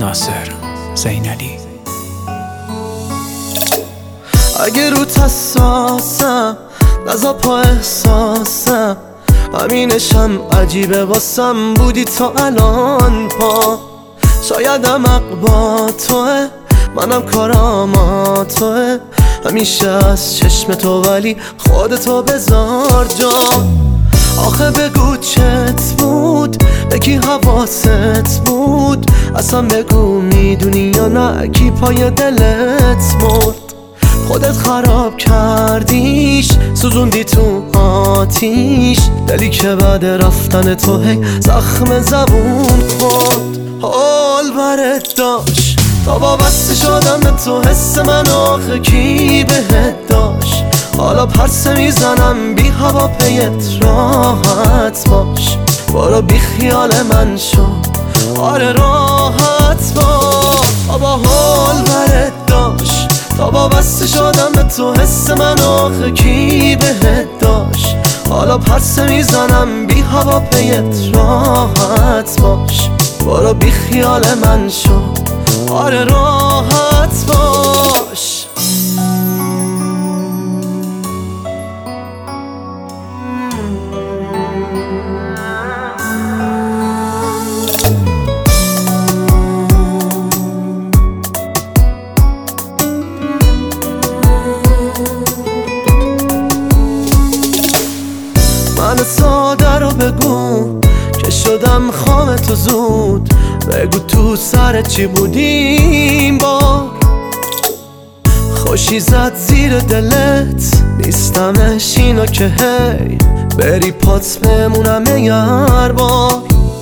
ناصر زینالی. اگه روت حساسم نزا پا احساسم، همینشم عجیبه واسم بودی تا الان پا. شایدم عقبا توه، منم کارام توه، همیشه از چشم تو ولی خودتو بذار جا. آخه بگو چت بود، به کی حواست بود، اصلا بگو میدونی یا نه کی پای دلت مرد. خودت خراب کردیش، سوزوندی تو آتیش، دلی که بعد رفتن تو هی زخم زبون خورد. حال برت داشت تا وابسته شدم به تو، حس من آخه کی بهت داشت. حالا پرسه میزنم بی هوا پیت راحت باش، برو بی خیال من شو، آره راحت باش. بابا حال برت داشت تا وابسته شدم به تو، حس من آخه کی بهت داشت. حالا پرسه میزنم بی هوا پیت راحت باش، برو بی خیال من شو، آره راحت باش. من ساده رو بگو که شدم خام تو زود، بگو تو سر چی بودیم با خوشی زد زیر دلت، نیستمش اینو که هی بری پات بمونم یار بار.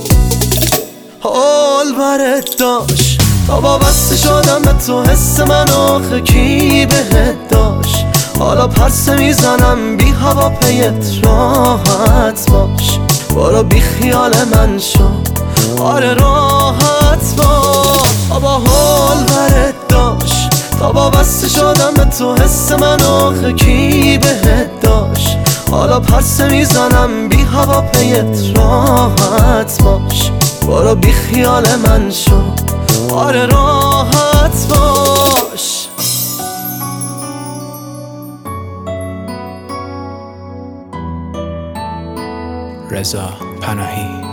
حال برت داشت تا وابسته شدم به تو، حس من آخه کی بهت داشت. حالا پرسه میزنم بی هوا پیت راحت باش، برو بی خیال من شو، آره راحت باش. بابا حال برت داشت تا وابسته شدم به تو، حس من آخه کی بهت داشت. حالا پرسه میزنم بی هوا پیت راحت باش، برو بی خیال من شو، آره راحت باش. رضا پناهی.